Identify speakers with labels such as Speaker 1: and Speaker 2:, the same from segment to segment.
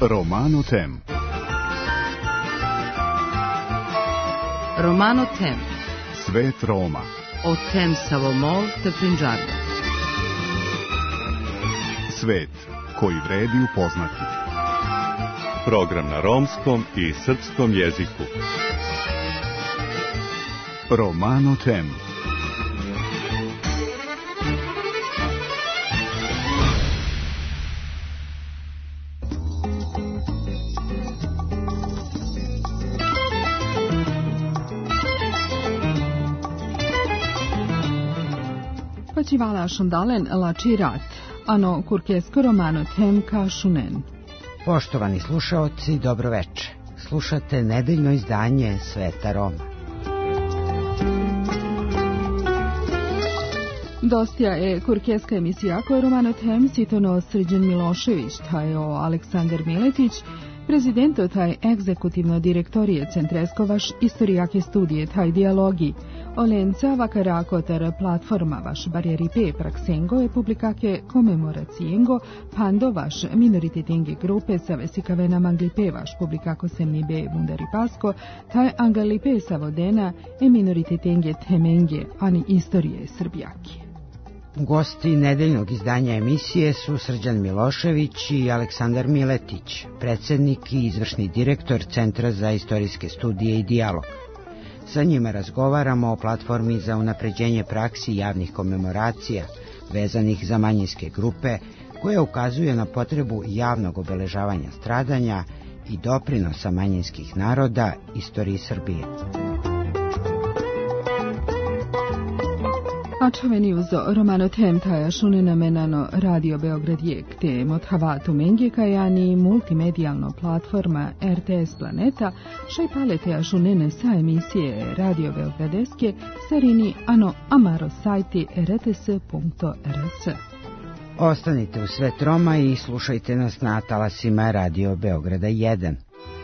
Speaker 1: Romano Tem.
Speaker 2: Romano Tem.
Speaker 1: Svet Roma.
Speaker 2: O Tem Savomol te Punjabi.
Speaker 1: Svet koji vredi upoznati.
Speaker 3: Program na romskom i srpskom jeziku.
Speaker 1: Romano Tem.
Speaker 4: Počívala šundalen lači rat, ano kurkesko Romano Tem kašunen.
Speaker 5: Poštovani slušaoci, dobroveče. Slušate nedeljno izdanje Sveta Roma.
Speaker 4: Dostija je kurkeska emisija koja Romano Tem sitono Srđan Milošević, taj o Aleksandar Miletić, prezidento taj egzekutivno direktorije Centreskovaš istorijake studije taj dijalogi, Olenca vakarakotar platforma vaš barjeripe praksengo je publikake komemoracijengo pando vaš minorititenge grupe sa vesikavena manglipe vaš publikako semnibe vundaripasko taj angalipe savodena e minorititenge temenge ani istorije srbijaki.
Speaker 5: Gosti nedeljnog izdanja emisije su Srđan Milošević i Aleksandar Miletić, predsjednik i izvršni direktor Centra za istorijske studije i dijalog. Sa njima razgovaramo o platformi za unapređenje praksi javnih komemoracija vezanih za manjinske grupe, koja ukazuje na potrebu javnog obeležavanja stradanja i doprinosa manjinskih naroda istoriji Srbije.
Speaker 4: Ačaveni uzo Romano Tem taja šunena menano Radio Beograd jek te mothavato menge kajani multimedijalno platforma RTS Planeta šaj palete šunene sa emisije Radio Beogradeske serini ano amaro sajti rts.rs.
Speaker 5: Ostanite u Svet Roma i slušajte nas na talasima Radio Beograda 1.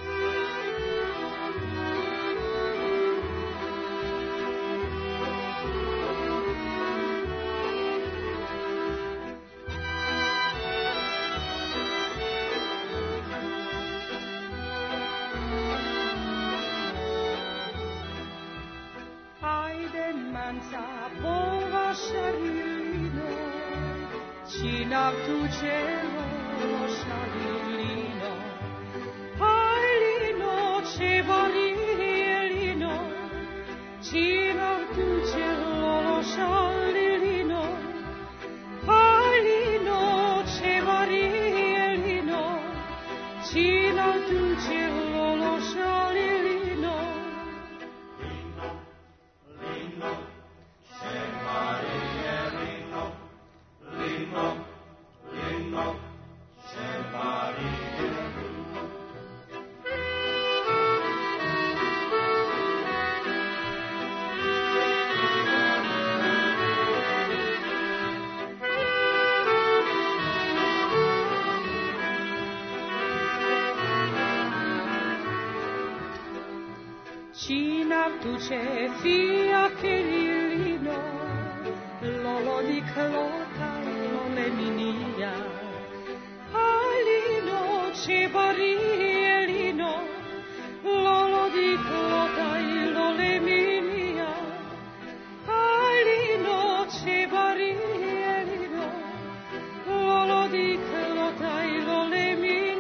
Speaker 6: Duce fia querino, lolo di clota, lole minia, alino ce barielino, lolo di clota, lole minia, alino ce barielino, lolo di clota, lole minia.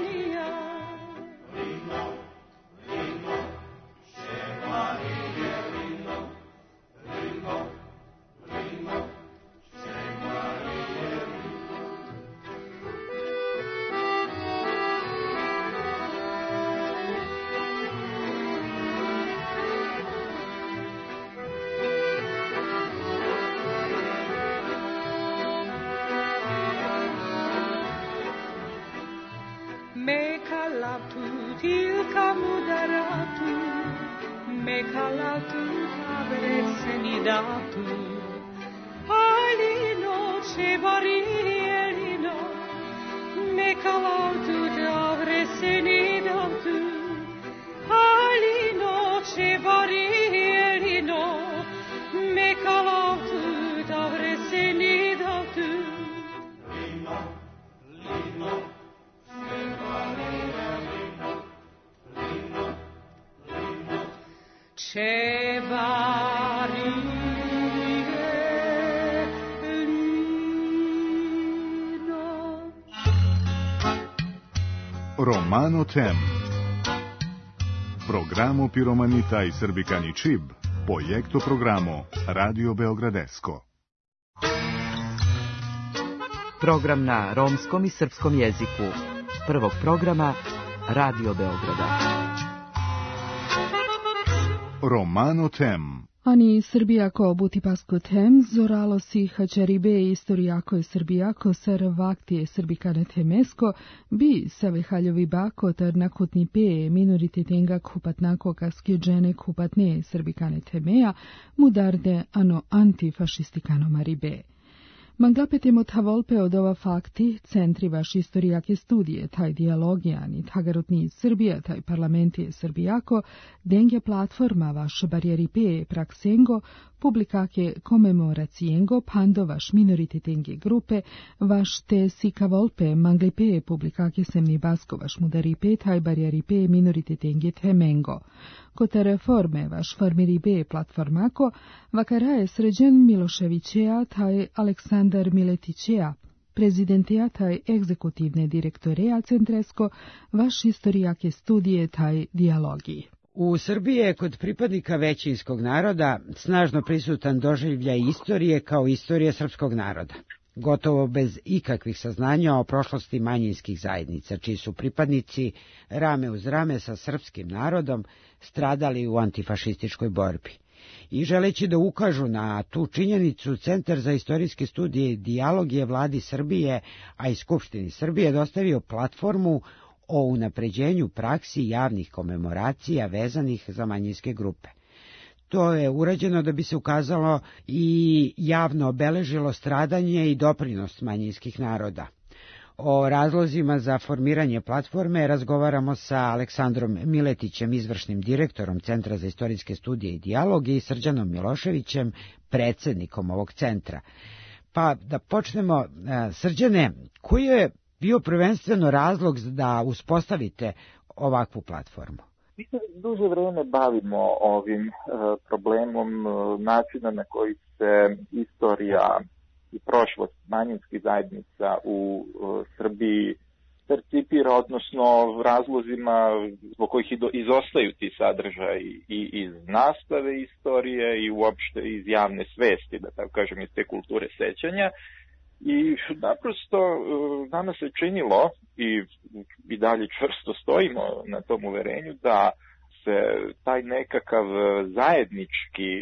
Speaker 6: Me calatu avresseni dato, alino ce barielino, me calatu avresseni dato, alino ce barielino, me calatu avresseni dato. Lino, se barielino.
Speaker 1: Romano Tem. Programo Piromanita i Srbikani Čib, projekto programo Radio Beogradesko.
Speaker 2: Program na romskom i srpskom jeziku. Prvog programa Radio Beograda.
Speaker 1: Romano Tem.
Speaker 4: Ani Srbijako Butipasko Tem, Zoralo si Hačaribe Istorijako i Srbijako Sar Vaktije Srbikane Temesko, bi Savehaljovi Bako tar nakutni pe minoritetenga kupatnako kaskjeđene kupatne Srbikane Temeja, mudarde ano antifašistikano Maribe. Manglapetemo tavolpe od ova fakti, centri vaš istorijake studije, taj dialogijan i tagarutni Srbija, taj parlamentije Srbijako, dengja platforma vaš barijeripe praksengo, publikake komemoracijengo, pando vaš minorititenge grupe, vaš te sikavolpe manglipe publikake semni basko vaš mudaripe, taj barijeripe minorititenge temengo. Kota reforme vaš formiribe platformako, vakaraje Srđan Miloševićeja, taj Aleksandar Miletićeja, prezidentija taj egzekutivne direktoreja Centresko, vaš istorijake studije taj dijalogiji.
Speaker 5: U Srbiji je kod pripadnika većinskog naroda snažno prisutan doživljaj istorije kao istorije srpskog naroda, gotovo bez ikakvih saznanja o prošlosti manjinskih zajednica, čiji su pripadnici rame uz rame sa srpskim narodom stradali u antifašističkoj borbi. I želeći da ukažu na tu činjenicu, Centar za istorijske studije i dijalog je vladi Srbije, a i Skupštini Srbije dostavio platformu o unapređenju praksi javnih komemoracija vezanih za manjinske grupe. To je urađeno da bi se ukazalo i javno obeležilo stradanje i doprinos manjinskih naroda. O razlozima za formiranje platforme razgovaramo sa Aleksandrom Miletićem, izvršnim direktorom Centra za istorijske studije i dijalog, i Srđanom Miloševićem, predsjednikom ovog centra. Pa da počnemo, Srđane, koji je bio prvenstveno razlog da uspostavite ovakvu platformu?
Speaker 7: Mi se duže vreme bavimo ovim problemom načina na koji se istorija i prošlost manjinskih zajednica u Srbiji percipira, odnosno razlozima zbog kojih izostaju ti sadržaji i iz nastave istorije i uopšte iz javne svesti, da tako kažem, iz te kulture sećanja. I naprosto nama se činilo, i dalje čvrsto stojimo na tom uverenju, da se taj nekakav zajednički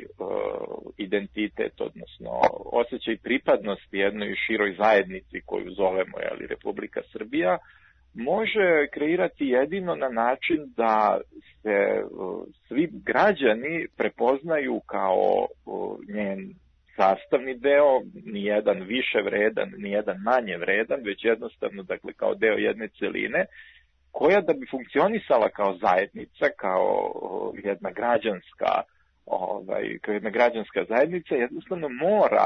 Speaker 7: identitet, odnosno osjećaj pripadnosti jednoj široj zajednici koju zovemo Republika Srbija, može kreirati jedino na način da se svi građani prepoznaju kao njen sastavni deo, nijedan više vredan, nijedan manje vredan, već jednostavno, dakle, kao deo jedne celine, koja da bi funkcionisala kao zajednica, kao jedna građanska zajednica, jednostavno mora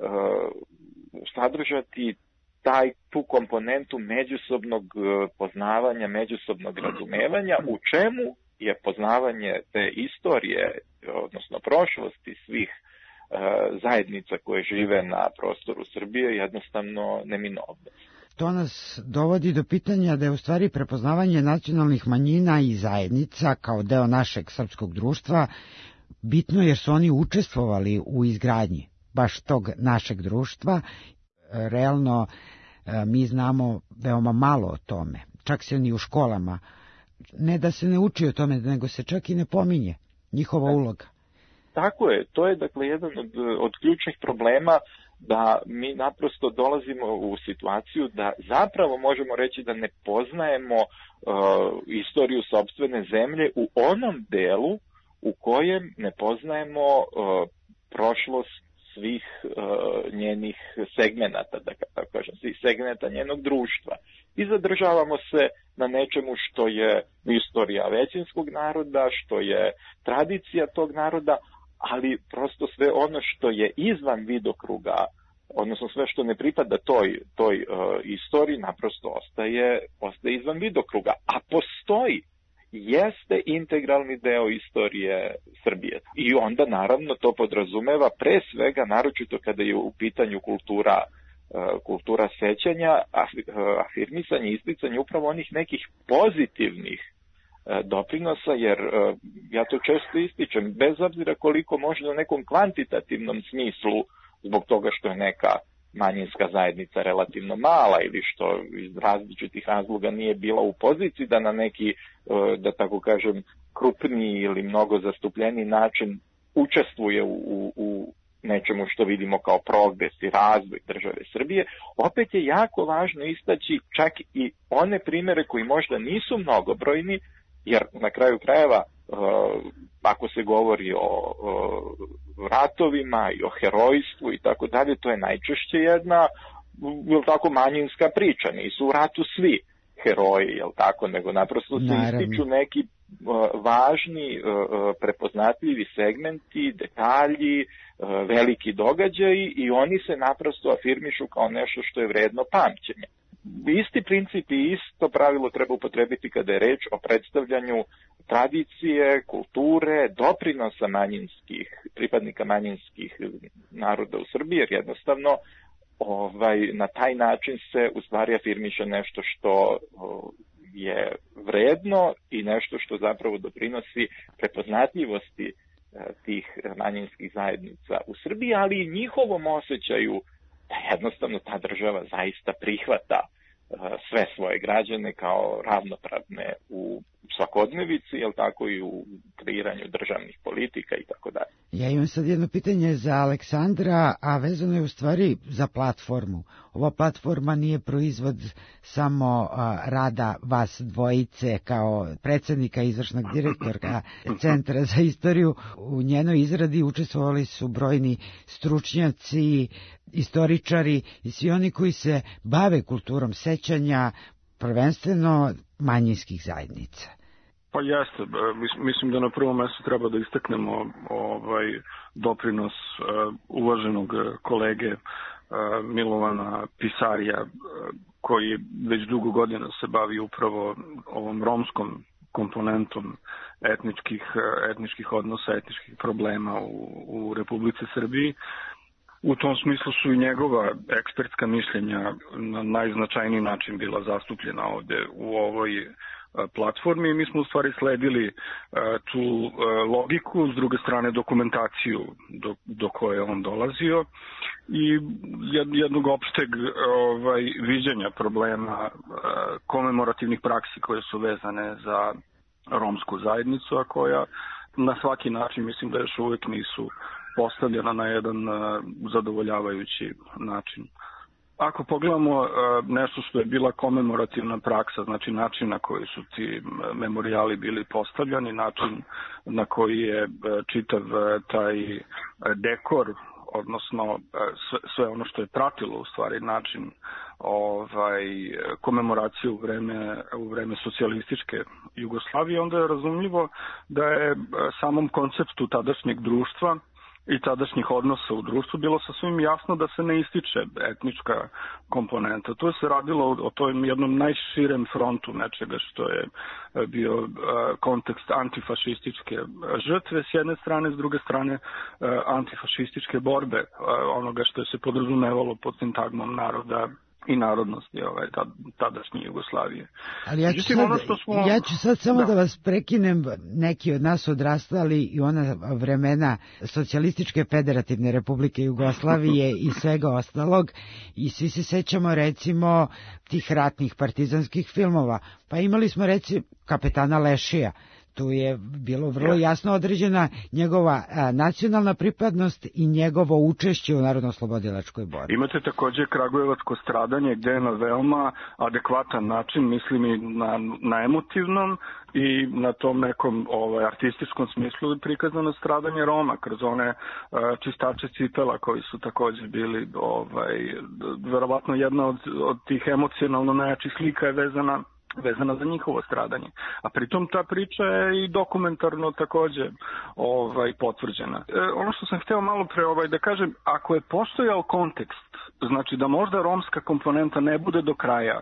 Speaker 7: sadržati tu komponentu međusobnog poznavanja, međusobnog razumevanja, u čemu je poznavanje te istorije, odnosno prošlosti svih zajednica koje žive na prostoru Srbije jednostavno neminovno.
Speaker 5: To nas dovodi do pitanja da je u stvari prepoznavanje nacionalnih manjina i zajednica kao deo našeg srpskog društva bitno, jer su oni učestvovali u izgradnji baš tog našeg društva. Realno mi znamo veoma malo o tome, čak se ni u školama, ne da se ne uči o tome, nego se čak i ne pominje njihova uloga.
Speaker 7: Tako je, to je dakle jedan od ključnih problema, da mi naprosto dolazimo u situaciju da zapravo možemo reći da ne poznajemo istoriju sopstvene zemlje u onom delu u kojem ne poznajemo prošlost svih njenih segmenata, da tako kažem, svih segmenata njenog društva. I zadržavamo se na nečemu što je istorija većinskog naroda, što je tradicija tog naroda, ali prosto sve ono što je izvan vidokruga, odnosno sve što ne pripada toj istoriji, naprosto ostaje izvan vidokruga. A postoji jeste integralni deo istorije Srbije. I onda naravno to podrazumeva pre svega, naročito kada je u pitanju kultura sećanja, afirmisanje, isticanje upravo onih nekih pozitivnih doprinosa, jer ja to često ističem, bez obzira koliko možda u nekom kvantitativnom smislu, zbog toga što je neka manjinska zajednica relativno mala ili što iz različitih razloga nije bila u poziciji da na neki, da tako kažem, krupniji ili mnogo zastupljeniji način učestvuje u nečemu što vidimo kao progres i razvoj države Srbije, opet je jako važno istaći čak i one primere koji možda nisu mnogobrojni, jer na kraju krajeva, ako se govori o ratovima i o herojstvu i tako dalje, to je najčešće jedna, jel tako, manjinska priča. Nisu u ratu svi heroji, jel tako, nego naprosto se ističu neki važni, prepoznatljivi segmenti, detalji, veliki događaji i oni se naprosto afirmišu kao nešto što je vredno pamćenja. Isti princip i isto pravilo treba upotrebiti kada je reč o predstavljanju tradicije, kulture, doprinosa pripadnika manjinskih naroda u Srbiji, jer jednostavno na taj način se u stvari afirmiše nešto što je vredno i nešto što zapravo doprinosi prepoznatljivosti tih manjinskih zajednica u Srbiji, ali i njihovom osjećaju da jednostavno ta država zaista prihvata sve svoje građane kao ravnopravne u svakodnevici, jel tako, i u kreiranju državnih politika i tako dalje.
Speaker 5: Ja imam sad jedno pitanje za Aleksandra, a vezano je u stvari za platformu. Ova platforma nije proizvod samo rada vas dvojice kao predsjednika i izvršnog direktora Centra za istoriju. U njenoj izradi učestvovali su brojni stručnjaci, istoričari i svi oni koji se bave kulturom sećanja, prvenstveno manjinskih zajednica.
Speaker 8: Pa jeste, mislim da na prvom mjestu treba da istaknemo doprinos uvaženog kolege Milovana Pisarija, koji već dugo godina se bavi upravo ovom romskom komponentom etničkih odnosa, etničkih problema u Republici Srbiji. U tom smislu su i njegova ekspertska mišljenja na najznačajniji način bila zastupljena ovdje u ovoj platformi. Mi smo u stvari sledili tu logiku, s druge strane dokumentaciju do koje je on dolazio i jednog opšteg viđenja problema komemorativnih praksi koje su vezane za romsku zajednicu, a koja na svaki način, mislim da još uvijek nisu postavljena na jedan zadovoljavajući način. Ako pogledamo nešto što je bila komemorativna praksa, znači način na koji su ti memorijali bili postavljani, način na koji je čitav taj dekor, odnosno sve ono što je pratilo u stvari način komemoracije u vreme socijalističke Jugoslavije, onda je razumljivo da je samom konceptu tadašnjeg društva i tadašnjih odnosa u društvu bilo sasvim jasno da se ne ističe etnička komponenta. Tu se radilo o tom jednom najširem frontu nečega što je bio kontekst antifašističke žrtve s jedne strane, s druge strane antifašističke borbe, onoga što je se podrazumevalo pod sintagmom naroda i narodnosti tadašnje Jugoslavije.
Speaker 5: Ali ja ću sad samo da vas prekinem, neki od nas odrastali i ona vremena Socijalističke federativne republike Jugoslavije i svega ostalog i svi se sećamo recimo tih ratnih partizanskih filmova, pa imali smo recimo Kapetana Lešija. Tu je bilo vrlo jasno određena njegova nacionalna pripadnost i njegovo učešće u narodno-oslobodilačkoj borbi.
Speaker 8: Imate također Kragujevačko stradanje gdje je na veoma adekvatan način, mislim i na emotivnom i na tom nekom artističkom smislu prikazano stradanje Roma kroz one čistače cipela koji su također bili verovatno jedna od tih emocionalno najjačih slika je vezana za njihovo stradanje. A pritom ta priča je i dokumentarno također potvrđena. Ono što sam hteo malo pre da kažem, ako je postojao kontekst, znači da možda romska komponenta ne bude do kraja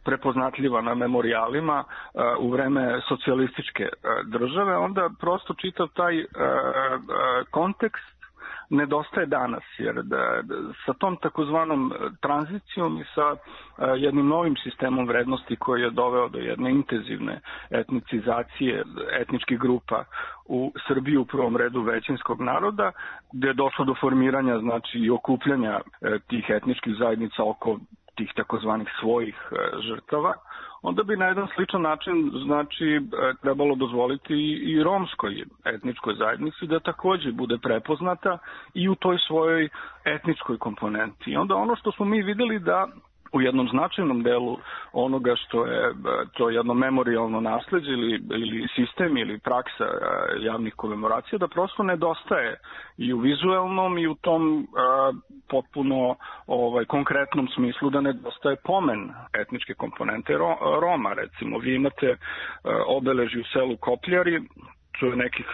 Speaker 8: prepoznatljiva na memorijalima u vreme socijalističke države, onda prosto čitav taj kontekst nedostaje danas, jer sa tom takozvanom tranzicijom i sa jednim novim sistemom vrednosti koji je doveo do jedne intenzivne etnicizacije etničkih grupa u Srbiji, u prvom redu većinskog naroda, gde je došlo do formiranja, znači, i okupljanja tih etničkih zajednica oko tih takozvanih svojih žrtava, onda bi na jedan sličan način, znači, trebalo dozvoliti i romskoj etničkoj zajednici da takođe bude prepoznata i u toj svojoj etničkoj komponenti. I onda ono što smo mi videli da u jednom značajnom delu onoga što je to jedno memorijalno nasleđe ili sistem ili praksa javnih komemoracija, da prosto nedostaje i u vizuelnom i u tom potpuno konkretnom smislu, da nedostaje pomen etničke komponente Roma. Recimo, vi imate obeležje u selu Kopljari, to je nekih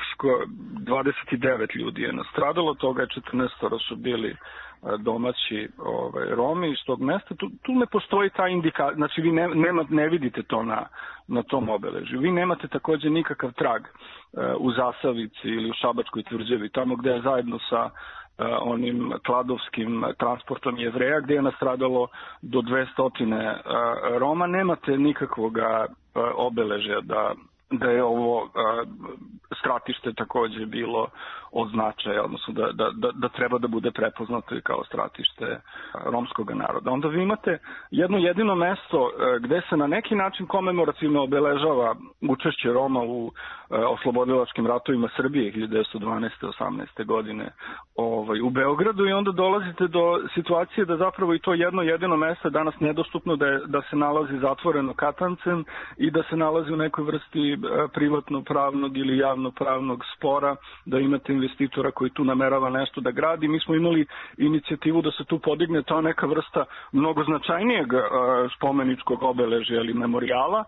Speaker 8: 29 ljudi je nastradalo, toga je 14 su bili domaći Romi iz tog mesta. Tu ne postoji ta indikacija, znači vi ne vidite to na tom obeležju. Vi nemate takođe nikakav trag u Zasavici ili u Šabačkoj tvrđavi, tamo gde je zajedno sa onim kladovskim transportom Jevreja, gde je nastradalo do 200 Roma, nemate nikakvog obeležja da je ovo stratište takođe bilo od značaja, odnosno da treba da bude prepoznato i kao stratište romskog naroda. Onda vi imate jedno jedino mesto gde se na neki način komemorativno obeležava učešće Roma u oslobodilačkim ratovima Srbije 1912. 18. godine u Beogradu, i onda dolazite do situacije da zapravo i to jedno jedino mesto je danas nedostupno, da se nalazi zatvoreno katancem i da se nalazi u nekoj vrsti privatno-pravnog ili javno-pravnog spora, da imate investitora koji tu namerava nešto da gradi. Mi smo imali inicijativu da se tu podigne ta neka vrsta mnogo značajnijeg spomeničkog obeležja ili memorijala.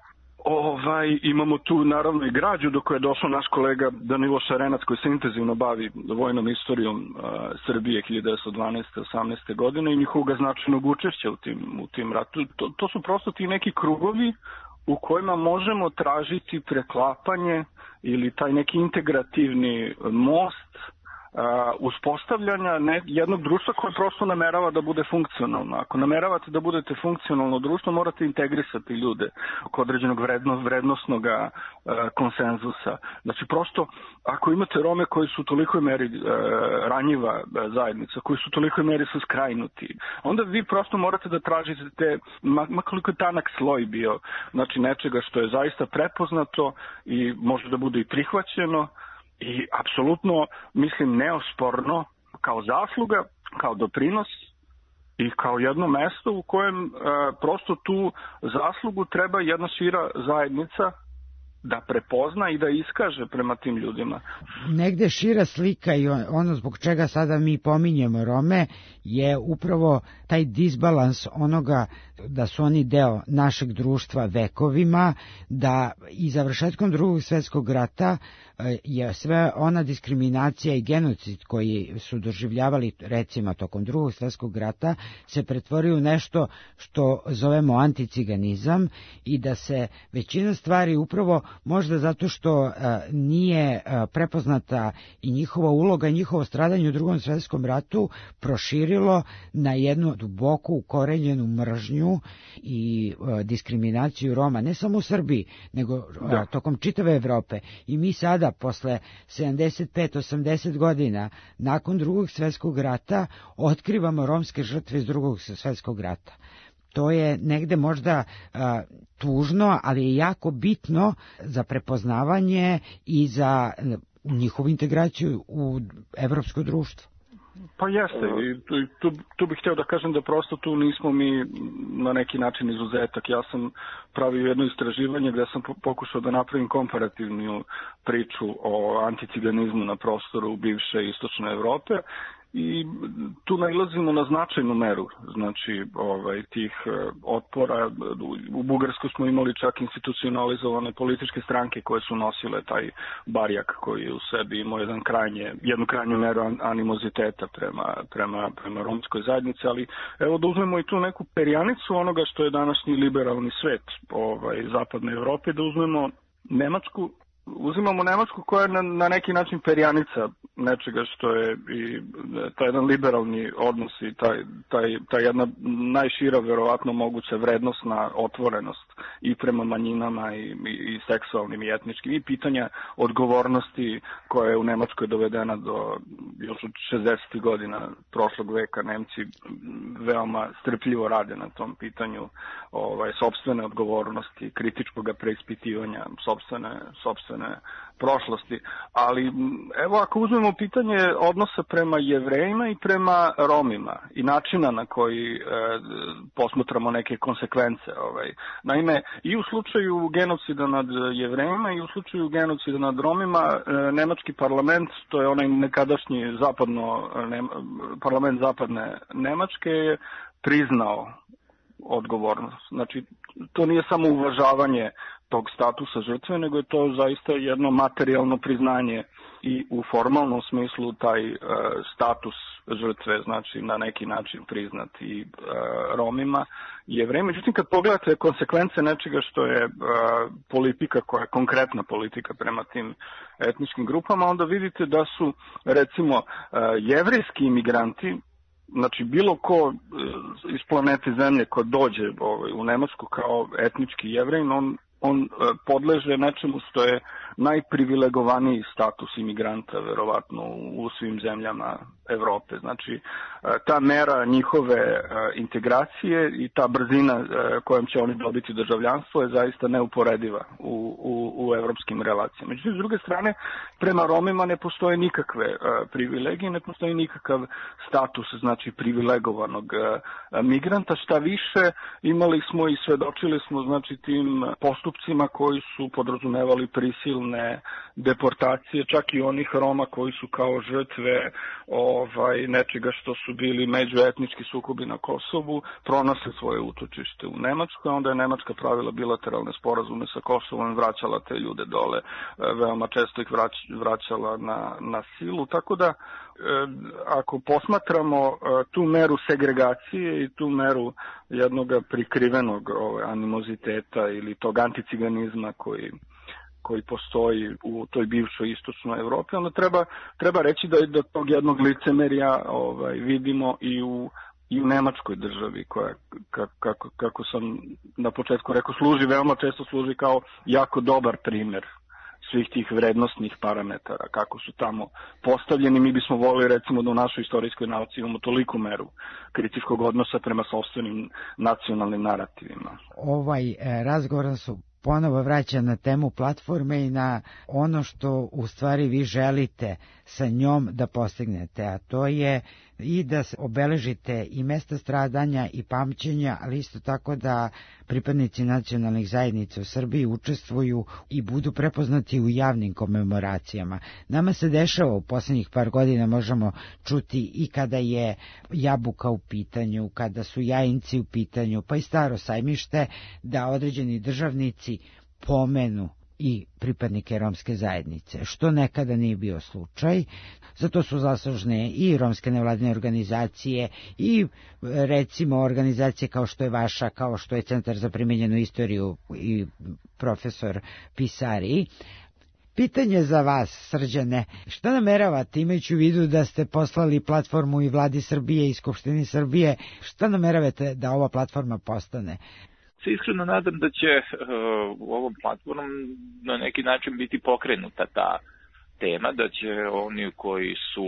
Speaker 8: Imamo tu naravno i građu do koje je došao naš kolega Danilo Šarenac, koji se intenzivno bavi vojnom istorijom Srbije 1912. 18. godine i njihovog značajnog učešća u tim ratu. To su prosto ti neki krugovi u kojima možemo tražiti preklapanje ili taj neki integrativni most uspostavljanja jednog društva koje prosto namerava da bude funkcionalno. Ako nameravate da budete funkcionalno društvo, morate integrisati ljude oko određenog vrednostnog konsenzusa. Znači, prosto, ako imate Rome koji su u tolikoj meri ranjiva zajednica, koji su u tolikoj meri su skrajnuti, onda vi prosto morate da tražite, makoliko je tanak sloj bio, znači nečega što je zaista prepoznato i može da bude i prihvaćeno, i apsolutno, mislim, neosporno kao zasluga, kao doprinos i kao jedno mesto u kojem prosto tu zaslugu treba jedna šira zajednica da prepozna i da iskaže prema tim ljudima.
Speaker 5: Negde šira slika i ono zbog čega sada mi pominjemo Rome je upravo taj disbalans onoga da su oni deo našeg društva vekovima, da i završetkom Drugog svjetskog rata je sve ona diskriminacija i genocid koji su doživljavali recimo tokom Drugog svjetskog rata se pretvorio u nešto što zovemo anticiganizam i da se većina stvari upravo možda zato što nije prepoznata i njihova uloga i njihovo stradanje u Drugom svjetskom ratu proširilo na jednu duboko ukorenjenu mržnju i diskriminaciju Roma, ne samo u Srbiji, nego tokom čitave Evrope. I mi sada, posle 75-80 godina, nakon Drugog svjetskog rata, otkrivamo romske žrtve iz Drugog svjetskog rata. To je negde možda tužno, ali je jako bitno za prepoznavanje i za njihovu integraciju u evropsko društvo.
Speaker 8: Pa jeste, i tu bih htio da kažem da prosto tu nismo mi na neki način izuzetak. Ja sam pravio jedno istraživanje gde sam pokušao da napravim komparativnu priču o anticiganizmu na prostoru bivše istočne Evrope i tu nailazimo na značajnu meru, znači tih otpora. U Bugarskoj smo imali čak institucionalizovane političke stranke koje su nosile taj barjak koji u sebi imao jednu krajnju meru animoziteta prema romskoj zajednici, ali evo da uzmemo i tu neku perjanicu onoga što je današnji liberalni svet zapadne Evrope, da uzmemo Nemačku. Uzimamo Nemačku koja je na neki način perjanica nečega što je i taj jedan liberalni odnos i ta jedna najšira verovatno moguća vrednosna otvorenost i prema manjinama i seksualnim i etničkim i pitanja odgovornosti koja je u Nemačkoj dovedena do još od 60. godina prošlog veka. Nemci veoma strpljivo rade na tom pitanju sopstvene odgovornosti, kritičkog preispitivanja sopstvene prošlosti. Ali evo ako uzmemo pitanje odnosa prema Jevrejima i prema Romima i načina na koji posmatramo neke konsekvence. Naime, i u slučaju genocida nad Jevrejima i u slučaju genocida nad Romima, nemački parlament, to je onaj nekadašnji parlament zapadne Nemačke, je priznao odgovornost. Znači, to nije samo uvažavanje tog statusa žrtve, nego je to zaista jedno materijalno priznanje i u formalnom smislu taj status žrtve, znači na neki način priznat i Romima i Jevrejima. Međutim, kad pogledate konsekvence nečega što je politika, koja je konkretna politika prema tim etničkim grupama, onda vidite da su, recimo, jevrejski imigranti, znači bilo ko iz planete Zemlje ko dođe u Nemačku kao etnički Jevrej, on podleže nečemu što je najprivilegovaniji status imigranta verovatno u svim zemljama Evrope. Znači, ta mera njihove integracije i ta brzina kojom će oni dobiti državljanstvo je zaista neuporediva u evropskim relacijama. Međutim, s druge strane, prema Romima ne postoje nikakve privilegije, ne postoji nikakav status, znači privilegovanog migranta. Šta više, imali smo i svedočili smo, znači, tim postupcima koji su podrazumevali prisilne deportacije, čak i onih Roma koji su kao žrtve nečega što su bili međuetnički sukobi na Kosovu, pronašli svoje utočište u Nemačkoj, onda je Nemačka pravila bilateralne sporazume sa Kosovom i vraćala te ljude dole, veoma često ih vraćala na silu, tako da ako posmatramo tu meru segregacije i tu meru jednog prikrivenog animoziteta ili tog anticiganizma koji postoji u toj bivšoj istočnoj Evropi, onda treba reći da tog jednog licemerja vidimo i u nemačkoj državi, koja, kako sam na početku rekao, veoma često služi kao jako dobar primer svih tih vrednostnih parametara, kako su tamo postavljeni. Mi bismo volili, recimo, da u našoj istorijskoj nauci imamo toliku meru kritičkog odnosa prema sopstvenim nacionalnim narativima.
Speaker 5: Razgovor su ponovo vraća na temu platforme i na ono što u stvari vi želite sa njom da postignete, a to je i da obeležite i mesta stradanja i pamćenja, ali isto tako da pripadnici nacionalnih zajednica u Srbiji učestvuju i budu prepoznati u javnim komemoracijama. Nama se dešava u posljednjih par godina, možemo čuti i kada je Jabuka u pitanju, kada su Jajinci u pitanju, pa i Staro sajmište, da određeni državnici pomenu i pripadnike romske zajednice, što nekada nije bio slučaj. Zato su zaslužne i romske nevladine organizacije i recimo organizacije kao što je vaša, kao što je Centar za primenjenu istoriju i profesor Pisari. Pitanje za vas, Srđane, šta nameravate, imajući u vidu da ste poslali platformu i Vladi Srbije i Skupštini Srbije, šta nameravate da ova platforma postane?
Speaker 9: Se iskreno nadam da će ovom platformom na neki način biti pokrenuta ta tema, da će oni koji su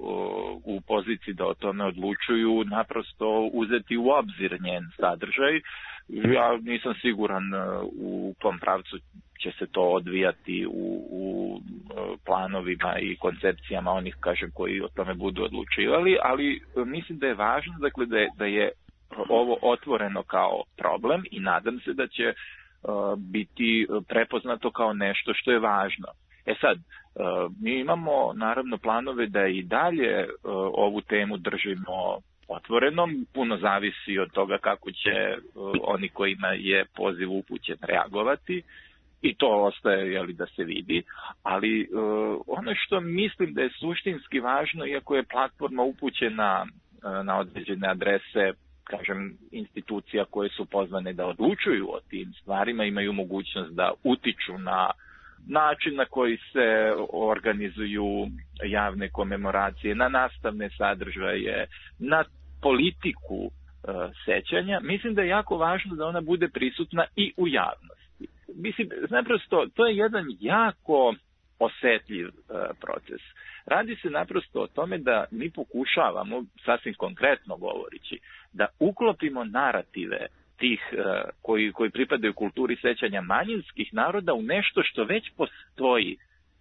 Speaker 9: u poziciji da o tome odlučuju naprosto uzeti u obzir njen sadržaj. Ja nisam siguran u kom pravcu će se to odvijati u planovima i koncepcijama onih, kažem, koji o tome budu odlučivali, ali mislim da je važno, dakle, da je ovo otvoreno kao problem i nadam se da će biti prepoznato kao nešto što je važno. Sad, Mi imamo naravno planove da i dalje ovu temu držimo otvorenom, puno zavisi od toga kako će oni kojima je poziv upućen reagovati i to ostaje da se vidi, ali ono što mislim da je suštinski važno, iako je platforma upućena na određene adrese, kažem, institucija koje su pozvane da odlučuju o tim stvarima, imaju mogućnost da utiču na način na koji se organizuju javne komemoracije, na nastavne sadržaje, na politiku sećanja. Mislim da je jako važno da ona bude prisutna i u javnosti. Mislim, naprosto, to je jedan jako osetljiv proces. Radi se naprosto o tome da mi pokušavamo, sasvim konkretno govoreći, da uklopimo narative tih koji pripadaju kulturi sećanja manjinskih naroda u nešto što već postoji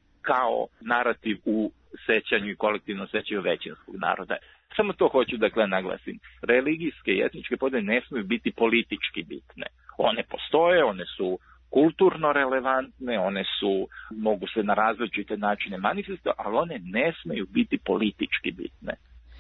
Speaker 9: kao narativ u sećanju i kolektivnom sećanju većinskog naroda. Samo to hoću naglasim. Religijske i etničke podele ne smiju biti politički bitne. One postoje, one su kulturno relevantne, one mogu se na različite načine manifestovati, ali one ne smiju biti politički bitne.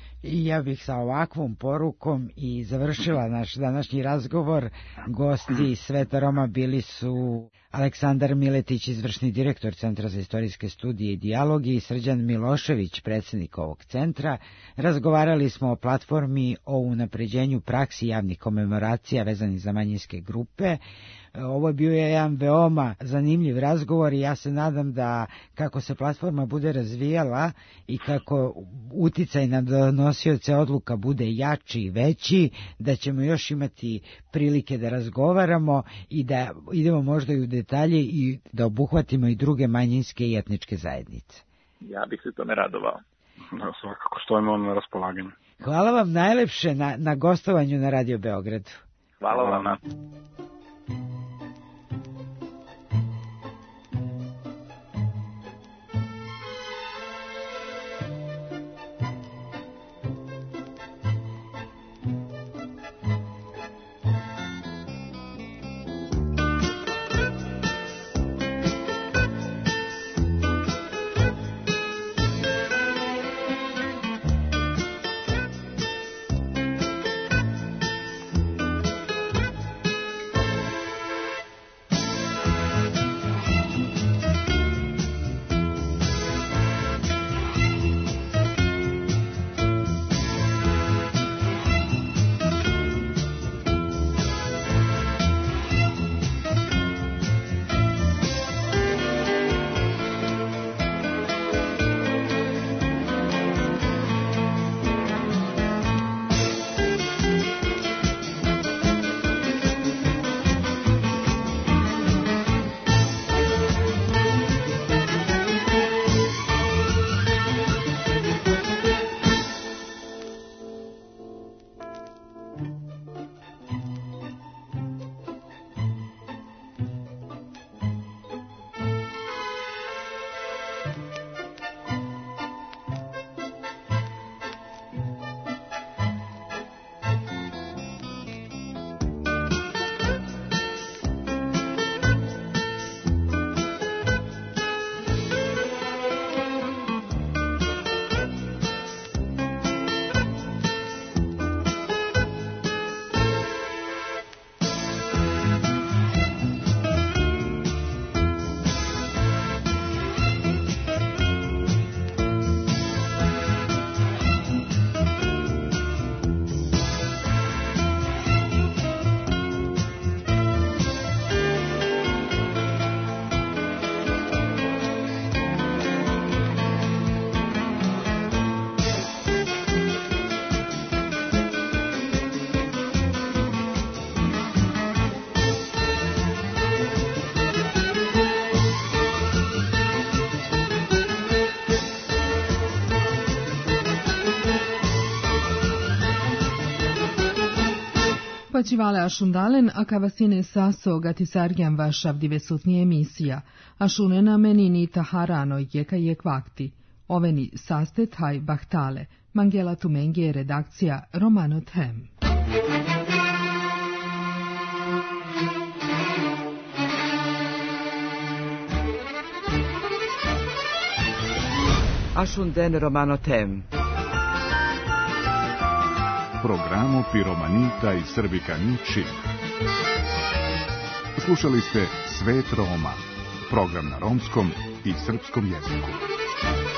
Speaker 5: I ja bih sa ovakvom porukom i završila naš današnji razgovor. Gosti Sveta Roma bili su Aleksandar Miletić, izvršni direktor Centra za istorijske studije i dijalog, i Srđan Milošević, predsjednik ovog centra. Razgovarali smo o platformi o unapređenju praksi javnih komemoracija vezanih za manjinske grupe. Ovo je bio jedan veoma zanimljiv razgovor i ja se nadam da kako se platforma bude razvijala i kako uticaj na donosioce odluka bude jači i veći, da ćemo još imati prilike da razgovaramo i da idemo možda i u detalje i da obuhvatimo i druge manjinske i etničke zajednice.
Speaker 9: Ja bih se tome radovao.
Speaker 8: Da, svakako stojimo na raspolaganju.
Speaker 5: Hvala vam najlepše na gostovanju na Radio Beogradu.
Speaker 9: Hvala vama.
Speaker 4: Pacivale Ašundalen, a kavasine saso gatisargjan vašav divesutni emisija, Ašunena menini taharano jeka jek vakti. Oveni saste taj bahtale, Mangela Tumengi redakcija Romano Them.
Speaker 2: Ashunden romanotem.
Speaker 1: Programo Piromanita i Srbikani Čip. Slušali ste Svet Roma, program na romskom i srpskom jeziku.